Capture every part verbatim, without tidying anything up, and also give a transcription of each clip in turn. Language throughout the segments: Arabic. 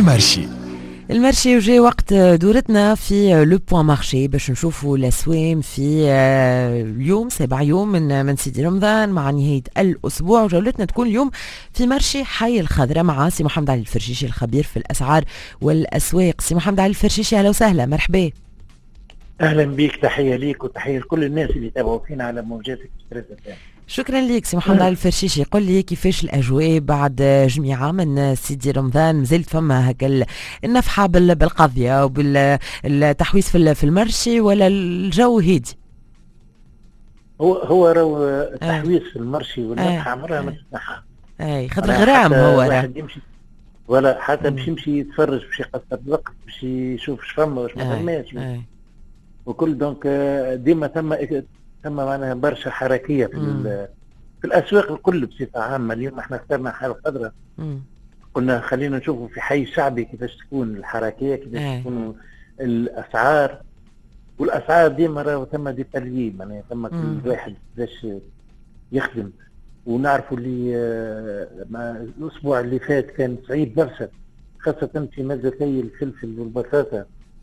المرشي. المرشي وجاي وقت دورتنا في لو بوان مارشي باش نشوفوا الاسوام في اليوم سبع يوم من من سيدي رمضان مع نهايه الاسبوع، وجولتنا تكون اليوم في مرشي حي الخضراء مع سي محمد علي الفرشيشي الخبير في الاسعار والاسواق. سي محمد علي الفرشيشي اهلا وسهلا، مرحبا. اهلا بيك، تحيه ليك وتحيه لكل الناس اللي تابعوا فينا على موجات اكسبريس. شكرا ليك سي محمد علي الفرشيشي. قل لي كيفاش الاجواء بعد جميعة من سيدي رمضان؟ مازالت فما هكا النفحه بالقضيه وبالتحويس في المرشي ولا الجو هادي؟ هو هو راهو التحويس في المرشي والنفحه عمرها ما تتنحى. اي خاطر غرام هو راه يمشي ولا حتى باش يمشي يتفرج باش يقصر الوقت باش يشوف اش فما واش ما فماش وكل. دونك ديما ثم ثم معناها برشا حركيه في, في الاسواق الكل بصفه عامه. اليوم احنا اخترنا حي الخضراء، قلنا خلينا نشوفوا في حي شعبي كيفاش تكون الحركيه، كيفاش تكون الاسعار. والاسعار ديما راهو ثم ديتاليي، معناها ثم كل واحد كيفاش يخدم. ونعرفوا اللي الاسبوع اللي فات كان صعيب برشا، خاصه في مزتي الفلفل والبطاطا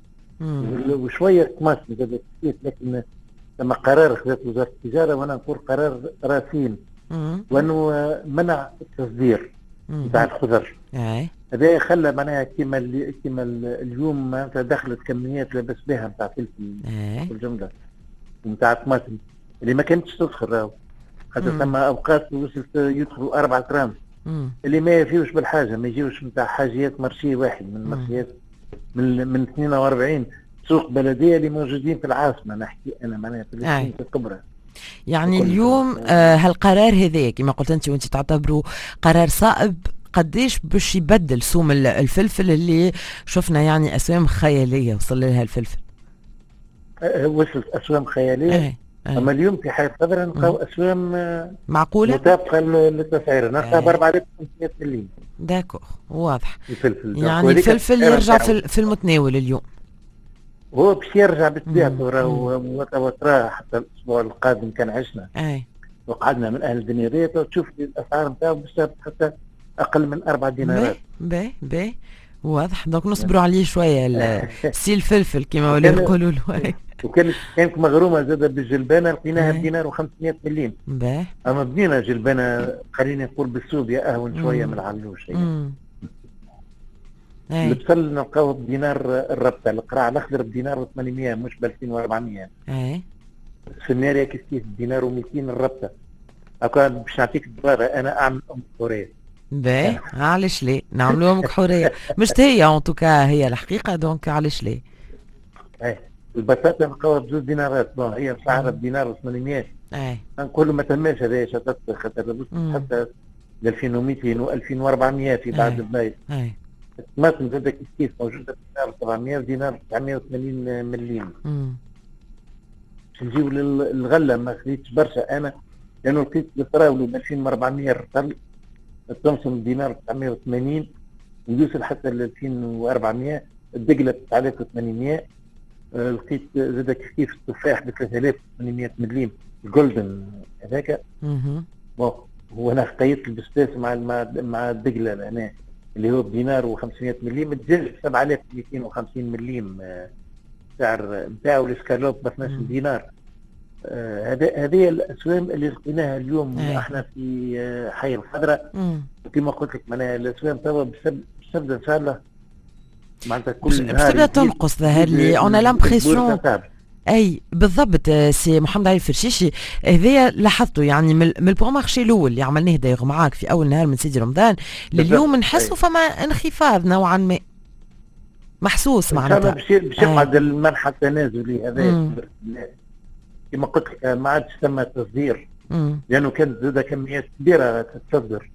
وشويه الطماطم زاد كثير، لكن لما قرار خذت وزاره التجاره وانا نقول قرار راسين وانه منع التصدير نتاع الخضر. هذا خلى معناها كيما كيما اليوم معناتها دخلت كميات لاباس بها نتاع فلفل في الجمله ونتاع الطماطم اللي ما كانتش تدخل، راهو خاطر ثم اوقات وصلت يدخلوا أربعة غرام اللي ما يفيوش بالحاجه، ما يجيوش نتاع حاجيات مرشي واحد من مرشيات من من اثنين وأربعين سوق بلديه اللي موجودين في العاصمه. نحكي انا معناها في الكبرى. يعني اليوم آه هالقرار هذا كما قلت انت وانت تعتبره قرار صائب، قديش باش يبدل سوم الفلفل اللي شفنا يعني اسوام خياليه وصل لها الفلفل؟ آه وصلت اسوام خياليه. آه. آه. اما اليوم في حي الخضراء نلقاو اسوام آه معقوله مطابقه للتسعير، نلقاو ب أربعة آلاف وخمسمائة مليم. داكور واضح. الفلفل يعني الفلفل يرجع في, في المتناول اليوم، هو باش يرجع بطبيعته. راهو متوترة حتى الاسبوع القادم كان عشنا اي وقعدنا من اهل الدنيارات وتشوف الاسعار نتاعو باش حتى اقل من اربع دينارات. باهي باهي واضح. دونك نصبروا عليه شويه السي الفلفل كما ولاو يقولوا له. وكانت كانت مغرومه زاده بالجلبانه لقيناها بدينار وخمسمائة مليم. باهي اما بدينا جلبانه خليني نقول بالسوبيا اهون شويه من العلوش. البصل نلقاوه بدينار الربطه، القراع الاخضر بدينار وثمانمائة مش ب ألفين وأربعمائة. اي السناريا كيف كيف بدينار ومئتين الربطه. هكا باش نعطيك الدباره انا اعمل ام كحوريه. باهي علاش ليه نعملوها ام كحوريه؟ مش هي ان توكا هي الحقيقه، دونك علاش ليه؟ اي البطاطا نلقاوها بزوج دينارات، بون هي سعرها بدينار وثمانمائة. اي نقول ما تماش هذايا شطط خاطر حتى ل ألفين ومئتين و ألفين وأربعمائة في بعض البلايص. اي الطماطم زادة كيف كيف موجودة بدينار سبعمائة ودينار تسعمائة وثمانين مليم. باش نجيو للغلة ما خذيتش برشا أنا، لأنه لقيت الفراولة ب ألفين وأربعمائة الرطل، الطمسم بدينار تسعمائة وثمانين ويوصل حتى ل ألفين وأربعمائة، الدقلة تسعة آلاف وثمانمائة. أه لقيت زادة كيف كيف التفاح ب ثلاثة آلاف وثمانمائة مليم الجولدن هذاك. بون هو أنا قيدت البستاس مع مع الدقلة لهنا اللي هو بدينار وخمسمائة مليم، الدجاج سبعة آلاف ومئتين وخمسين مليم سعر نتاعو. الاسكالوب ب اثناش دينار. هذا آه هذه الاسوام اللي لقيناها اليوم. أي. احنا في آه حي الخضراء وكما قلت لك معناها الاسوام توا بسبب ان شاء الله معناتها كل نهار بتبدا تنقص. ظهر لي انا لامبريسيون. اي بالضبط سي محمد علي الفرشيشي. هذايا لاحظته يعني من البوان مارشي الاول اللي عملناه دايغ معاك في اول نهار من سيدي رمضان لليوم نحسوا فما انخفاض نوعا ما محسوس معناتها. ان شاء الله باش يقعد المنحى التنازلي هذا كما قلت لك ما عادش ثم تصدير، لانه كانت زاده كميات كبيره تتصدر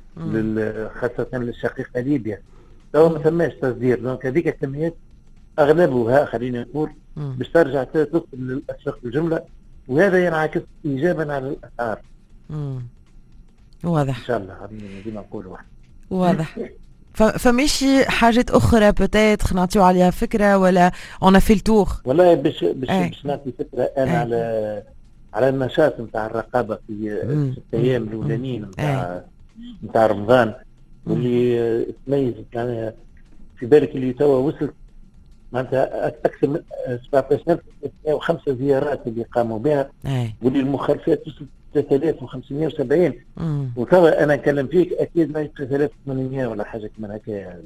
خاصه للشقيقه ليبيا. تو ما ثماش تصدير، دونك هذيك الكميات اغلبها خلينا نقول باش ترجع تصل للاسواق الجمله، وهذا ينعكس ايجابا على الاسعار. امم واضح ان شاء الله ديما نقولوا واضح. فماشي حاجات اخرى بتات نعطيو عليها فكره ولا اون في التور؟ والله باش باش باش نعطي فكره انا أي. على على النشاط نتاع الرقابه في الست ايام الاولانيين نتاع نتاع رمضان واللي تميز يعني في بالك اللي توا وصلت معناتها اكثر من سبعة عشر ألف وثلاثمئة وخمسة زيارات اللي قاموا بها، واللي المخالفات وصلت ثلاثة آلاف وخمسمئة وسبعين، وتوا انا نكلم فيك اكيد ما ثلاثة آلاف وثمانمئة ولا حاجه كمان هكا.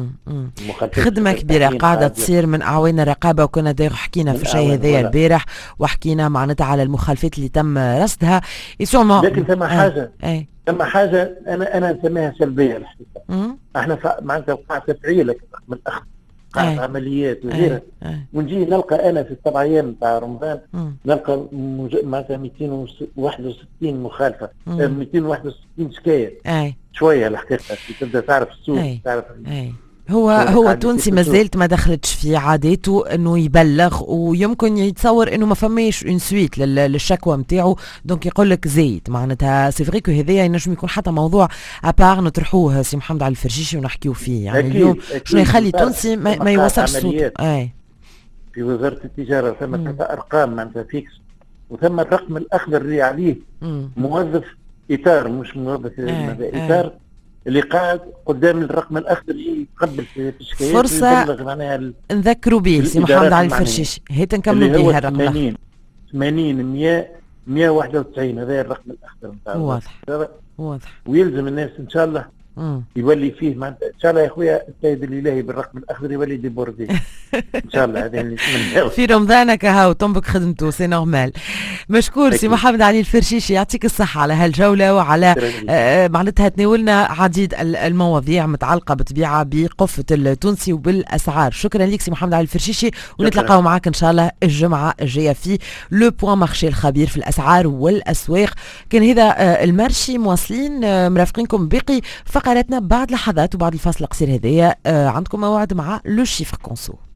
خدمه كبيره قاعده تصير من اعوان الرقابه، وكنا داير حكينا في الشيء هذايا البارح، وحكينا معناتها على المخالفات اللي تم رصدها. لكن ثم حاجه آه. ثم حاجه انا انا نسميها سلبيه الحقيقه. احنا معناتها وقع تفعيل من الاخ قاعة عمليات وغيرها، ونجي نلقى انا في السبع ايام نتاع رمضان نلقى مج... معناتها مئتين وواحد وستين مخالفه، مئتين وواحد وستين شكايه. شويه الحقيقه تبدا تعرف السوق. أي. تعرف أي. هو هو التونسي ما زالت ما دخلتش في عاداته انه يبلغ، ويمكن يتصور انه ما فماش اون سويت للشكوى نتاعو، دونك يقول لك زايد. معناتها سي فري كو هذايا ينجم يكون حتى موضوع ابار نطرحوه سي محمد علي الفرشيشي ونحكيو فيه. يعني أكيد اليوم شنو يخلي التونسي ما, ما يوصلش صوته؟ اي في وزاره التجاره ثم ثلاثه ارقام معناتها فيكس، وثم الرقم الاخضر اللي عليه مم. موظف اطار مش موظف اطار اللي قاعد قدام الرقم الاخضر يقبل في الشكايات. فرصه معناها نذكروا به سي محمد علي الفرشيشي، هيت نكملوا به الرقم ثمانين ثمانين مئة مئة وواحد وتسعين، هذا الرقم الاخضر نتاعو. واضح واضح. ويلزم الناس ان شاء الله مم. يولي فيه معناتها ان شاء الله يا خويا السيد الالهي بالرقم الاخضر يولي ديبوردي ان شاء الله. هذا اللي نتمناه في رمضانك هاو تنبك خدمته سي نورمال. مشكور سي محمد علي الفرشيشي، يعطيك الصحه على هالجوله وعلى آه معناتها تناولنا عديد المواضيع متعلقه بالطبيعه بقفه التونسي وبالاسعار. شكرا لك سي محمد علي الفرشيشي، ونتلاقاو معاك ان شاء الله الجمعه الجايه في لو بوان مارشي الخبير في الاسعار والاسواق. كان هذا آه المارشي، مواصلين آه مرافقينكم باقي فقراتنا بعد لحظات وبعد الفاصل القصير هذايا. آه عندكم موعد مع لو شيفر كونسو.